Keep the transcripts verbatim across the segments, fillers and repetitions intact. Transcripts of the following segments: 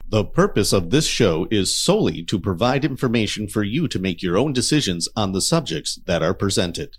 The purpose of this show is solely to provide information for you to make your own decisions on the subjects that are presented.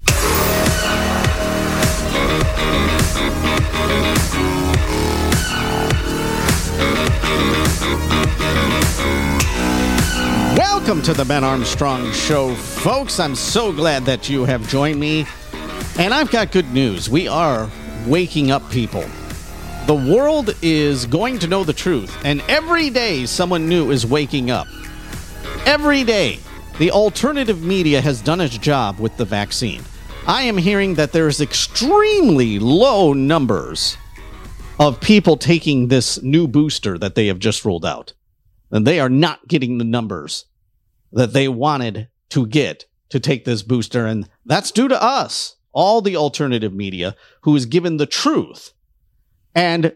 Welcome to the Ben Armstrong Show, folks. I'm so glad that you have joined me. And I've got good news. We are waking up people. The world is going to know the truth, and every day someone new is waking up. Every day, the alternative media has done its job with the vaccine. I am hearing that there's extremely low numbers of people taking this new booster that they have just rolled out. And they are not getting the numbers that they wanted to get to take this booster, and that's due to us, all the alternative media, who is given the truth. And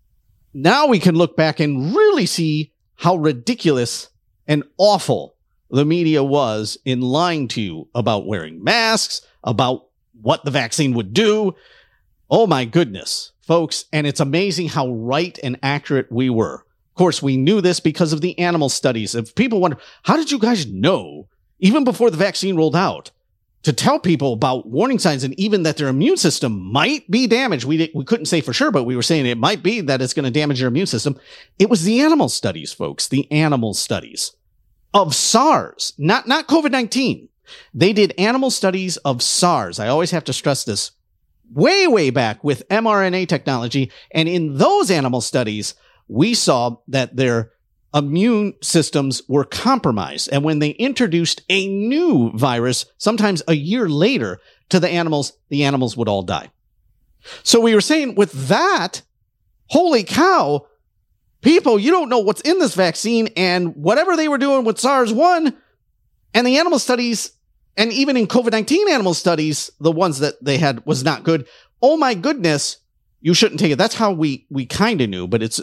now we can look back and really see how ridiculous and awful the media was in lying to you about wearing masks, about what the vaccine would do. Oh my goodness, folks. And it's amazing how right and accurate we were. Of course, we knew this because of the animal studies. If people wonder, how did you guys know, even before the vaccine rolled out, to tell people about warning signs and even that their immune system might be damaged? We, we couldn't say for sure, but we were saying it might be that it's going to damage your immune system. It was the animal studies, folks, the animal studies of SARS, not, not COVID nineteen. They did animal studies of SARS. I always have to stress this. Way, way back with M R N A technology. And in those animal studies, we saw that their immune systems were compromised. And when they introduced a new virus, sometimes a year later, to the animals, the animals would all die. So we were saying with that, holy cow, people, you don't know what's in this vaccine, and whatever they were doing with SARS one and the animal studies, and even in COVID nineteen animal studies, the ones that they had was not good. Oh my goodness, you shouldn't take it. That's how we, we kind of knew, but it's,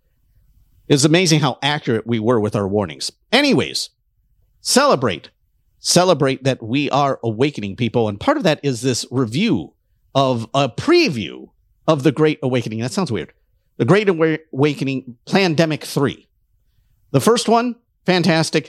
It's amazing how accurate we were with our warnings. Anyways, celebrate. Celebrate that we are awakening people. And part of that is this review of a preview of the Great Awakening. That sounds weird. The Great Awakening Plandemic three. The first one, fantastic.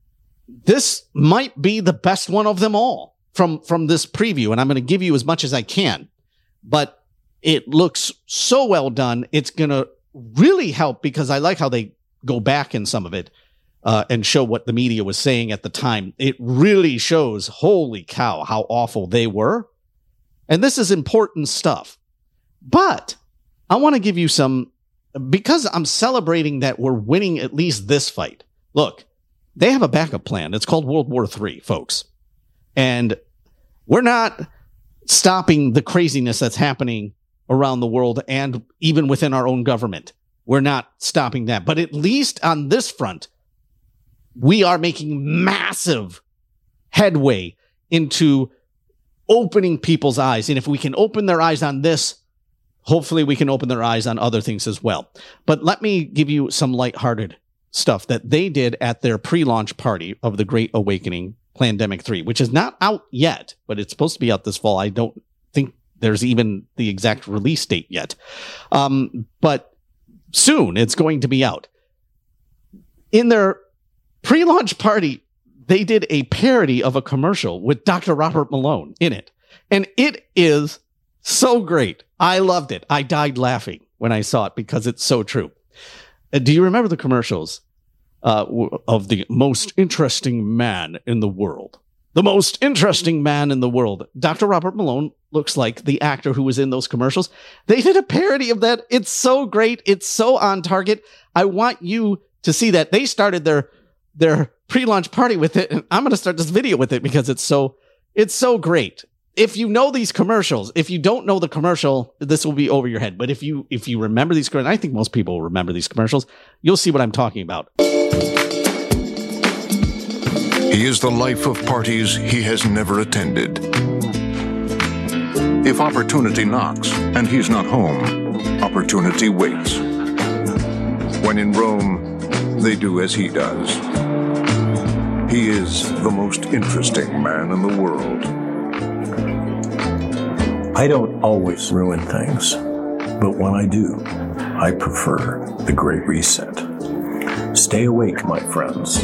This might be the best one of them all from, from this preview. And I'm going to give you as much as I can. But it looks so well done. It's going to really help, because I like how they go back in some of it uh, and show what the media was saying at the time. It really shows, holy cow, how awful they were. And this is important stuff. But I want to give you some, because I'm celebrating that we're winning at least this fight. Look, they have a backup plan. It's called World War Three, folks. And we're not stopping the craziness that's happening around the world and even within our own government. We're not stopping that. But at least on this front, we are making massive headway into opening people's eyes. And if we can open their eyes on this, hopefully we can open their eyes on other things as well. But let me give you some lighthearted stuff that they did at their pre-launch party of the Great Awakening Plandemic three, which is not out yet, but it's supposed to be out this fall. I don't think there's even the exact release date yet. Um, but soon it's going to be out. In their pre-launch party, they did a parody of a commercial with Doctor Robert Malone in it. And it is so great. I loved it. I died laughing when I saw it because it's so true. Uh, do you remember the commercials uh, w- of the most interesting man in the world? The most interesting man in the world. Doctor Robert Malone looks like the actor who was in those commercials. They did a parody of that. It's so great. It's so on target. I want you to see that. They started their their pre-launch party with it, and I'm going to start this video with it because it's so it's so great. If you know these commercials, if you don't know the commercial, this will be over your head. But if you if you remember these, and I think most people remember these commercials, you'll see what I'm talking about. He is the life of parties he has never attended. If opportunity knocks and he's not home, opportunity waits. When in Rome, they do as he does. He is the most interesting man in the world. I don't always ruin things, but when I do, I prefer the Great Reset. Stay awake, my friends.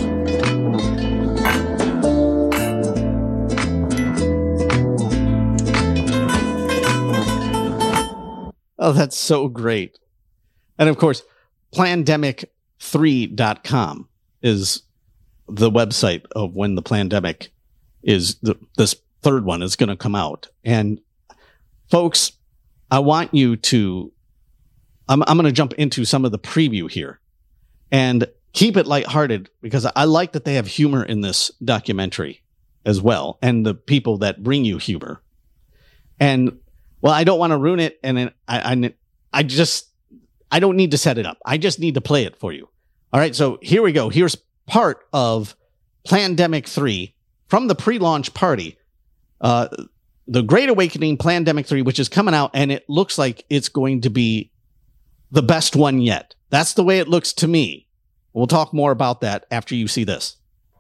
Oh, that's so great. And of course, plandemic three dot com is the website of when the Plandemic is, the, this third one is going to come out. And folks, I want you to, I'm, I'm going to jump into some of the preview here and keep it lighthearted, because I like that they have humor in this documentary as well, and the people that bring you humor. And well, I don't want to ruin it, and I, I, I just, I don't need to set it up. I just need to play it for you. All right, so here we go. Here's part of Plandemic three from the pre-launch party. Uh, the Great Awakening Plandemic three, which is coming out, and it looks like it's going to be the best one yet. That's the way it looks to me. We'll talk more about that after you see this.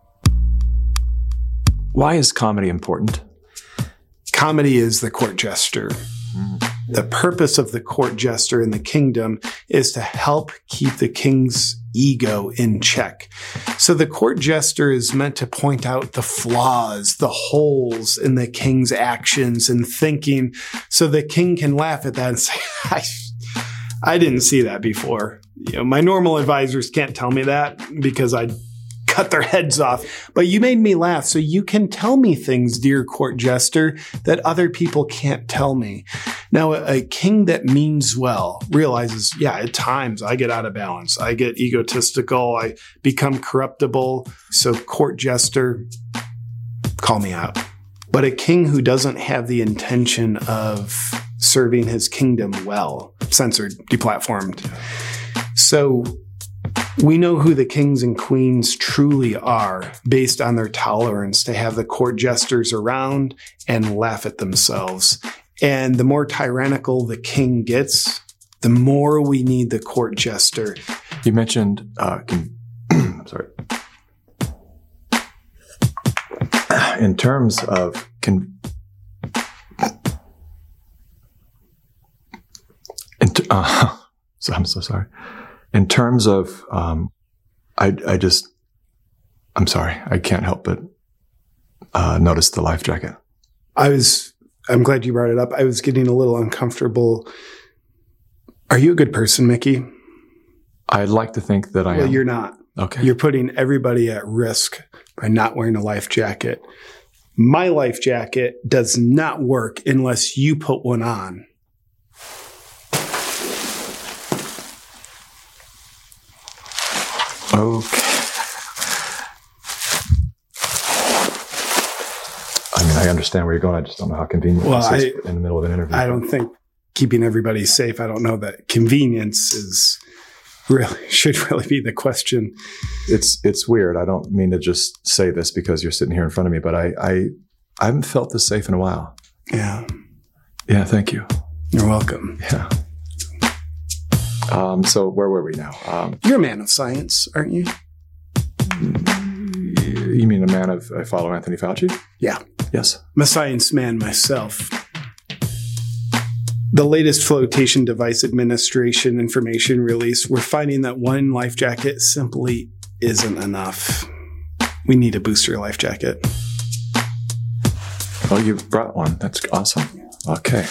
Why is comedy important? Comedy is the court jester. Mm. The purpose of the court jester in the kingdom is to help keep the king's ego in check. So the court jester is meant to point out the flaws, the holes in the king's actions and thinking, so the king can laugh at that and say, I, I didn't see that before. You know, my normal advisors can't tell me that because I cut their heads off. But you made me laugh, so you can tell me things, dear court jester, that other people can't tell me. Now, a, a king that means well realizes, yeah, at times I get out of balance. I get egotistical. I become corruptible. So court jester, call me out. But a king who doesn't have the intention of serving his kingdom well, censored, deplatformed. So we know who the kings and queens truly are based on their tolerance to have the court jesters around and laugh at themselves. And the more tyrannical the king gets, the more we need the court jester. You mentioned, uh, can, sorry. In terms of, can, in t- uh, so I'm so sorry. In terms of, um, I, I just, I'm sorry, I can't help but uh, notice the life jacket. I was, I'm glad you brought it up. I was getting a little uncomfortable. Are you a good person, Mickey? I'd like to think that I well, am. Well, you're not. Okay. You're putting everybody at risk by not wearing a life jacket. My life jacket does not work unless you put one on. Okay. I mean, I understand where you're going. I just don't know how convenient well, this is I, in the middle of an interview. I don't think keeping everybody safe, I don't know that convenience is really, should really be the question. It's it's weird. I don't mean to just say this because you're sitting here in front of me, but I, I, I haven't felt this safe in a while. Yeah. Yeah, thank you. You're welcome. Yeah. Um, so where were we now? Um, You're a man of science, aren't you? You mean a man of, I follow Anthony Fauci? Yeah. Yes. I'm a science man myself. The latest Flotation Device Administration information release, we're finding that one life jacket simply isn't enough. We need a booster life jacket. Oh, you brought one. That's awesome. Okay.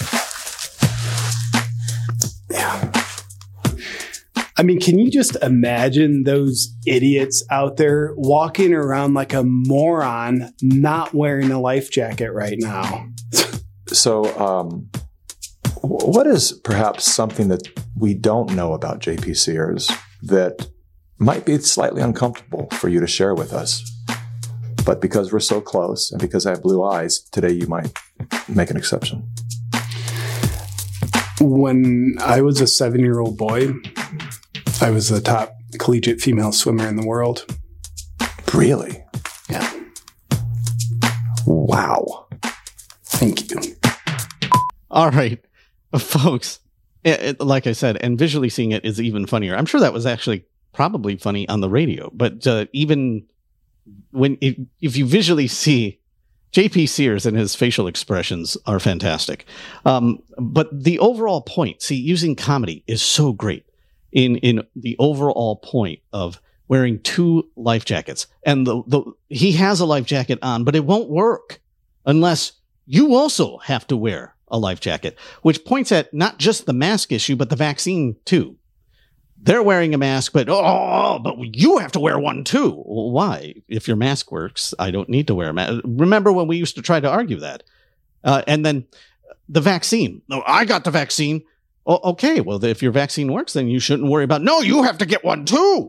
Yeah. I mean, can you just imagine those idiots out there walking around like a moron, not wearing a life jacket right now? So, um, what is perhaps something that we don't know about J P Sears that might be slightly uncomfortable for you to share with us? But because we're so close and because I have blue eyes, today you might make an exception. When I was a seven-year-old boy, I was the top collegiate female swimmer in the world. Really? Yeah. Wow. Thank you. All right, folks, it, it, like I said, and visually seeing it is even funnier. I'm sure that was actually probably funny on the radio, but uh, even when if, if you visually see J P Sears and his facial expressions are fantastic. Um, but the overall point, see, using comedy is so great in, in the overall point of wearing two life jackets. And the, the he has a life jacket on, but it won't work unless you also have to wear a life jacket, which points at not just the mask issue, but the vaccine too. They're wearing a mask, but oh, but you have to wear one too. Well, why? If your mask works, I don't need to wear a mask. Remember when we used to try to argue that? Uh, and then the vaccine. No, I got the vaccine. Oh, okay, well, if your vaccine works, then you shouldn't worry about, no, you have to get one too.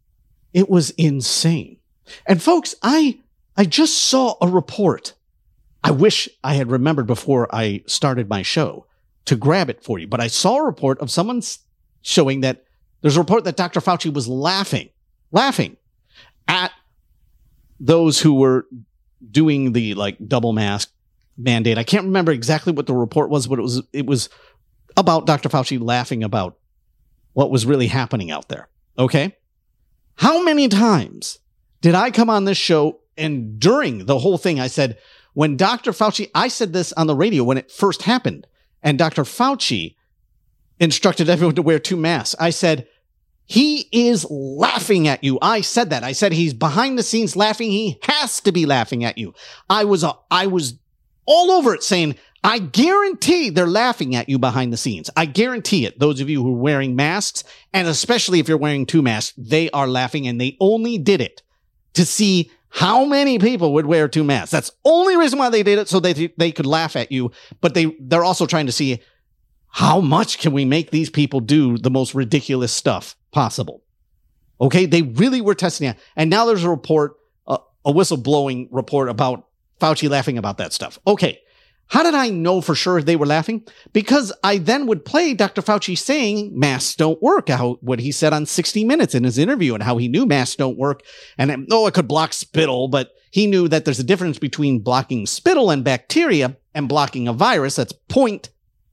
It was insane. And folks, I I just saw a report. I wish I had remembered before I started my show to grab it for you, but I saw a report of someone showing that there's a report that Doctor Fauci was laughing, laughing at those who were doing the like double mask mandate. I can't remember exactly what the report was, but it was it was about Doctor Fauci laughing about what was really happening out there. Okay? How many times did I come on this show and during the whole thing I said, when Doctor Fauci, I said this on the radio when it first happened, and Doctor Fauci instructed everyone to wear two masks. I said, he is laughing at you. I said that. I said he's behind the scenes laughing. He has to be laughing at you. I was, uh, I was all over it saying, I guarantee they're laughing at you behind the scenes. I guarantee it. Those of you who are wearing masks, and especially if you're wearing two masks, they are laughing, and they only did it to see how many people would wear two masks. That's the only reason why they did it, so they, they could laugh at you. But they, they're also trying to see how much can we make these people do the most ridiculous stuff possible? Okay, they really were testing it. And now there's a report, uh, a whistleblowing report about Fauci laughing about that stuff. Okay, how did I know for sure they were laughing? Because I then would play Doctor Fauci saying masks don't work, how what he said on sixty minutes in his interview and how he knew masks don't work. And oh, it could block spittle, but he knew that there's a difference between blocking spittle and bacteria and blocking a virus that's point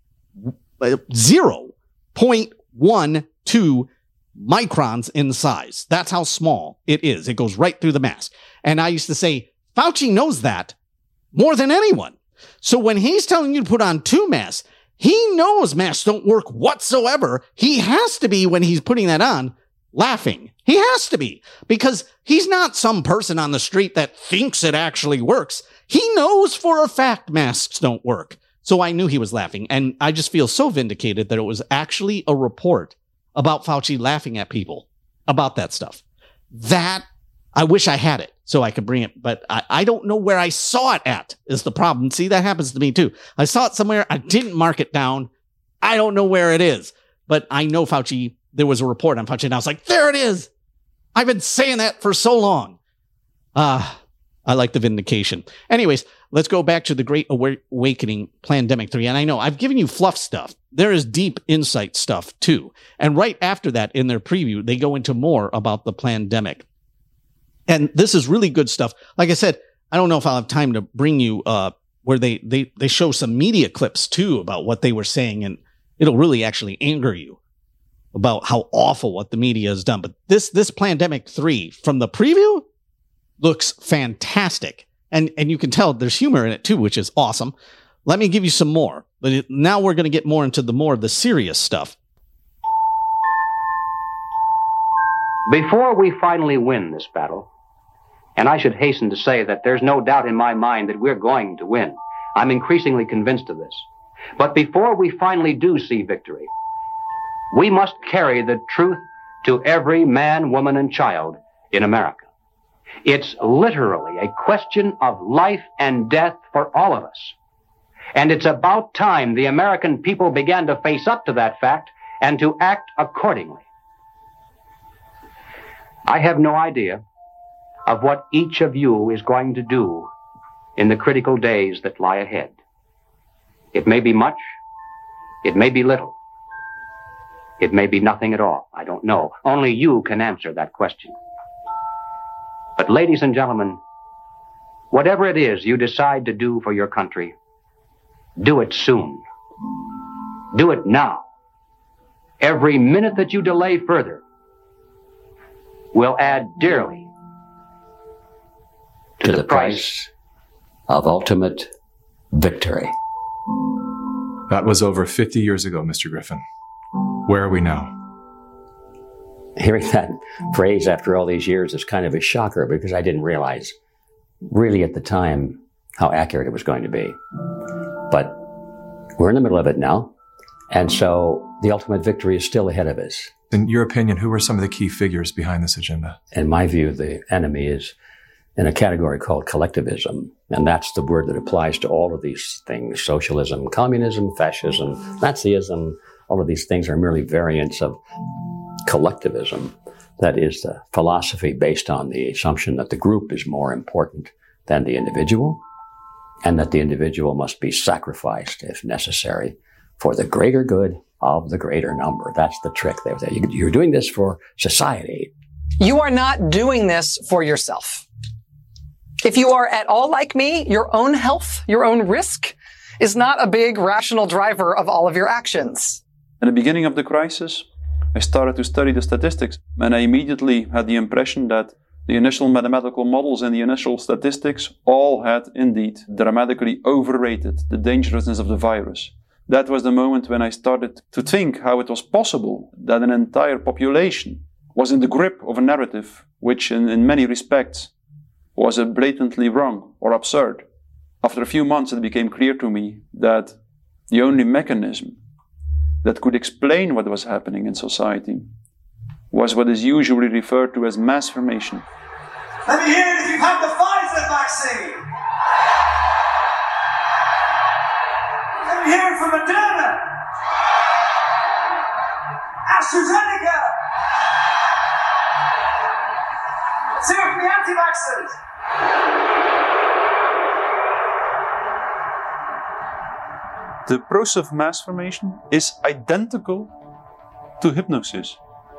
zero point one two microns in size. That's how small it is. It goes right through the mask. And I used to say, Fauci knows that more than anyone. So when he's telling you to put on two masks, he knows masks don't work whatsoever. He has to be, when he's putting that on, laughing. He has to be, because he's not some person on the street that thinks it actually works. He knows for a fact masks don't work. So I knew he was laughing, and I just feel so vindicated that it was actually a report about Fauci laughing at people about that stuff. That, I wish I had it so I could bring it, but I, I don't know where I saw it at is the problem. See, that happens to me too. I saw it somewhere. I didn't mark it down. I don't know where it is, but I know Fauci, there was a report on Fauci, and I was like, there it is. I've been saying that for so long. Ah, uh, I like the vindication. Anyways, let's go back to the Great Awakening Plandemic three. And I know I've given you fluff stuff. There is deep insight stuff too. And right after that, in their preview, they go into more about the plandemic. And this is really good stuff. Like I said, I don't know if I'll have time to bring you uh, where they, they, they show some media clips too about what they were saying. And it'll really actually anger you about how awful what the media has done. But this, this Plandemic three from the preview looks fantastic. And and you can tell there's humor in it too, which is awesome. Let me give you some more. But it, now we're going to get more into the more of the serious stuff. Before we finally win this battle, and I should hasten to say that there's no doubt in my mind that we're going to win. I'm increasingly convinced of this. But before we finally do see victory, we must carry the truth to every man, woman, and child in America. It's literally a question of life and death for all of us. And it's about time the American people began to face up to that fact and to act accordingly. I have no idea of what each of you is going to do in the critical days that lie ahead. It may be much, it may be little, it may be nothing at all. I don't know. Only you can answer that question. But ladies and gentlemen, whatever it is you decide to do for your country, do it soon. Do it now. Every minute that you delay further will add dearly to, to the, the price of ultimate victory. That was over fifty years ago, Mister Griffin. Where are we now? Hearing that phrase after all these years is kind of a shocker because I didn't realize really at the time how accurate it was going to be. But we're in the middle of it now. And so the ultimate victory is still ahead of us. In your opinion, who are some of the key figures behind this agenda? In my view, the enemy is in a category called collectivism. And that's the word that applies to all of these things. Socialism, communism, fascism, Nazism, all of these things are merely variants of collectivism. That is the philosophy based on the assumption that the group is more important than the individual, and that the individual must be sacrificed, if necessary, for the greater good of the greater number. That's the trick there. You're doing this for society. You are not doing this for yourself. If you are at all like me, your own health, your own risk, is not a big rational driver of all of your actions. At the beginning of the crisis, I started to study the statistics, and I immediately had the impression that the initial mathematical models and the initial statistics all had indeed dramatically overrated the dangerousness of the virus. That was the moment when I started to think how it was possible that an entire population was in the grip of a narrative which in, in many respects was blatantly wrong or absurd. After a few months, it became clear to me that the only mechanism that could explain what was happening in society was what is usually referred to as mass formation. Let me hear it if you've had the Pfizer vaccine. Let me hear it from Moderna, AstraZeneca. Let's hear it from the anti-vaxxers. The process of mass formation is identical to hypnosis.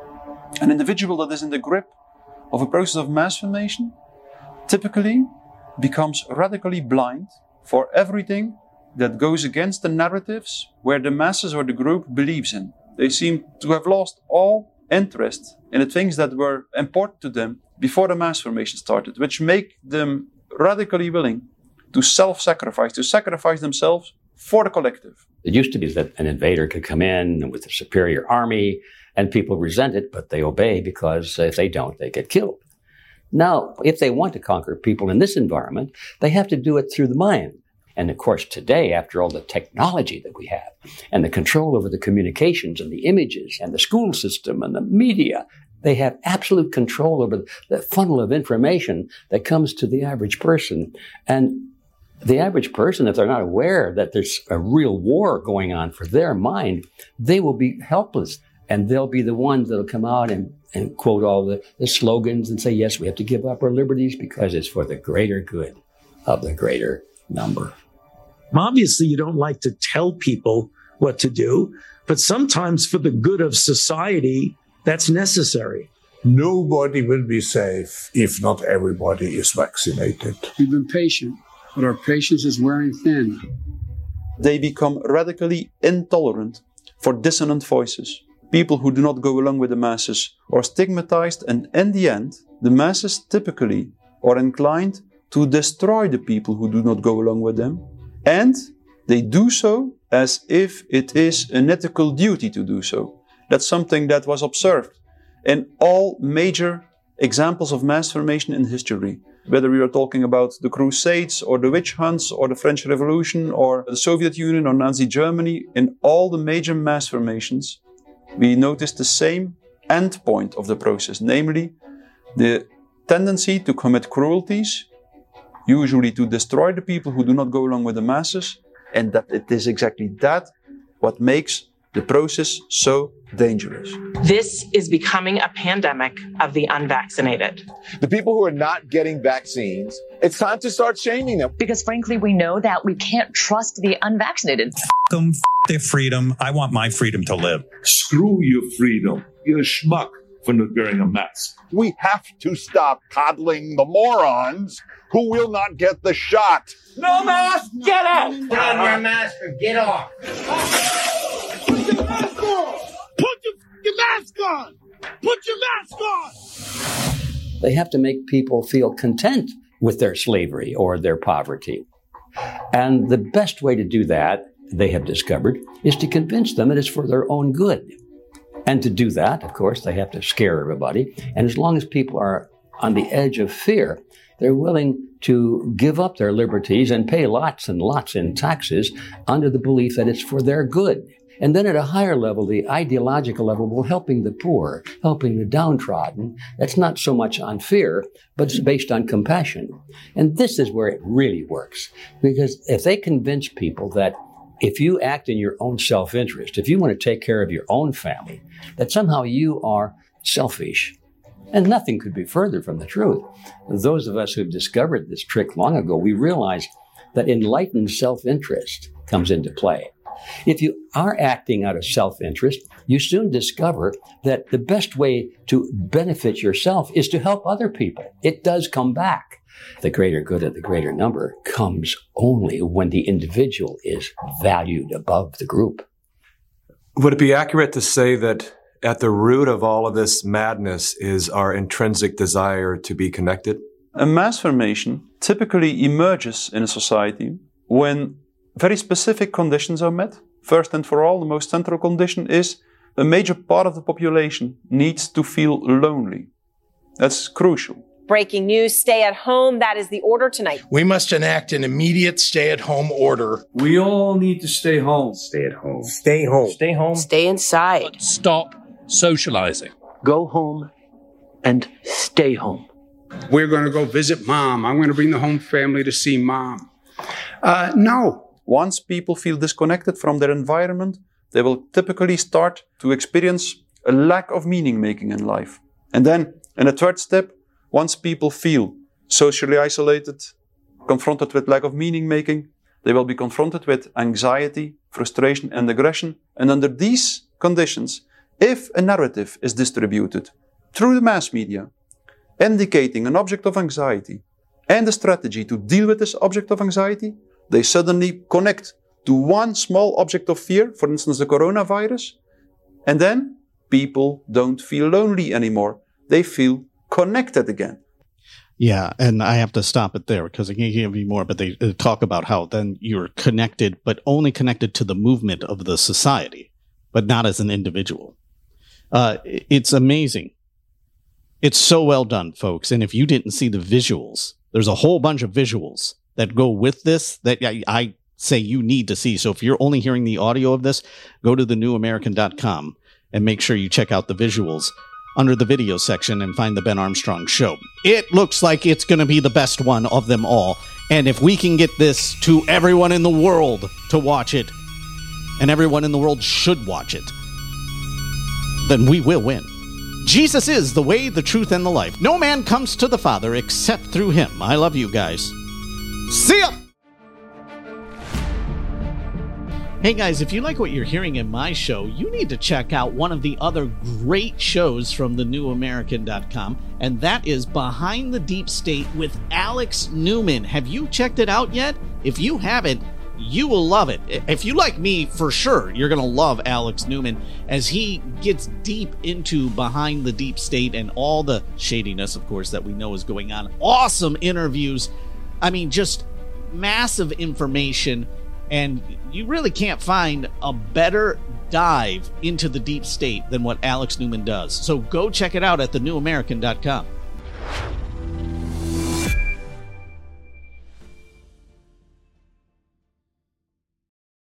An individual that is in the grip of a process of mass formation typically becomes radically blind for everything that goes against the narratives where the masses or the group believes in. They seem to have lost all interest in the things that were important to them before the mass formation started, which make them radically willing to self-sacrifice, to sacrifice themselves for the collective. It used to be that an invader could come in with a superior army and people resent it, but they obey because if they don't, they get killed. Now, if they want to conquer people in this environment, they have to do it through the mind. And of course, today, after all the technology that we have and the control over the communications and the images and the school system and the media, they have absolute control over the funnel of information that comes to the average person. And the average person, if they're not aware that there's a real war going on for their mind, they will be helpless. And they'll be the ones that'll come out and, and quote all the, the slogans and say, yes, we have to give up our liberties because it's for the greater good of the greater number. Obviously, you don't like to tell people what to do, but sometimes for the good of society, that's necessary. Nobody will be safe if not everybody is vaccinated. We've been patient, but our patience is wearing thin. They become radically intolerant for dissonant voices. People who do not go along with the masses are stigmatized, and in the end, the masses typically are inclined to destroy the people who do not go along with them. And they do so as if it is an ethical duty to do so. That's something that was observed in all major examples of mass formation in history. Whether we are talking about the Crusades or the witch hunts or the French Revolution or the Soviet Union or Nazi Germany, in all the major mass formations, we notice the same end point of the process, namely the tendency to commit cruelties, usually to destroy the people who do not go along with the masses, and that it is exactly that what makes the process so dangerous. This is becoming a pandemic of the unvaccinated. The people who are not getting vaccines, it's time to start shaming them. Because frankly, we know that we can't trust the unvaccinated. F them, f their freedom. I want my freedom to live. Screw your freedom. You're a schmuck for not wearing a mask. We have to stop coddling the morons who will not get the shot. No mask, get out! Put on your mask or get off. Put your mask on! Put your mask on! Put your mask on! They have to make people feel content with their slavery or their poverty. And the best way to do that, they have discovered, is to convince them that it's for their own good. And to do that, of course, they have to scare everybody. And as long as people are on the edge of fear, they're willing to give up their liberties and pay lots and lots in taxes under the belief that it's for their good. And then at a higher level, the ideological level, well, helping the poor, helping the downtrodden, that's not so much on fear, but it's based on compassion. And this is where it really works. Because if they convince people that if you act in your own self-interest, if you want to take care of your own family, that somehow you are selfish. And nothing could be further from the truth. Those of us who've discovered this trick long ago, we realize that enlightened self-interest comes into play. If you are acting out of self-interest, you soon discover that the best way to benefit yourself is to help other people. It does come back. The greater good of the greater number comes only when the individual is valued above the group. Would it be accurate to say that at the root of all of this madness is our intrinsic desire to be connected? A mass formation typically emerges in a society when very specific conditions are met. First and for all, the most central condition is a major part of the population needs to feel lonely. That's crucial. Breaking news, stay at home. That is the order tonight. We must enact an immediate stay-at-home order. We all need to stay home. Stay at home. Stay home. Stay home. Stay inside. Stop socializing. Go home and stay home. We're going to go visit mom. I'm going to bring the home family to see mom. Uh, no. Once people feel disconnected from their environment, they will typically start to experience a lack of meaning making in life. And then, in a third step, once people feel socially isolated, confronted with lack of meaning making, they will be confronted with anxiety, frustration, and aggression. And under these conditions, if a narrative is distributed through the mass media, indicating an object of anxiety and a strategy to deal with this object of anxiety, they suddenly connect to one small object of fear, for instance, the coronavirus, and then people don't feel lonely anymore. They feel connected again. Yeah, and I have to stop it there because I can give you more, but they talk about how then you're connected, but only connected to the movement of the society, but not as an individual. Uh, it's amazing. It's so well done, folks. And if you didn't see the visuals, there's a whole bunch of visuals that go with this that I, I say you need to see. So if you're only hearing the audio of this, go to the new american dot com and make sure you check out the visuals under the video section and find the Ben Armstrong Show. It looks like it's going to be the best one of them all. And if we can get this to everyone in the world to watch it, and everyone in the world should watch it, then we will win. Jesus is the way, the truth, and the life. No man comes to the Father except through him. I love you guys. See ya! Hey guys, if you like what you're hearing in my show, you need to check out one of the other great shows from the new american dot com, and that is Behind the Deep State with Alex Newman. Have you checked it out yet? If you haven't, you will love it. If you like me, for sure, you're going to love Alex Newman as he gets deep into Behind the Deep State and all the shadiness, of course, that we know is going on. Awesome interviews. I mean, just massive information, and you really can't find a better dive into the deep state than what Alex Newman does. So go check it out at the new american dot com.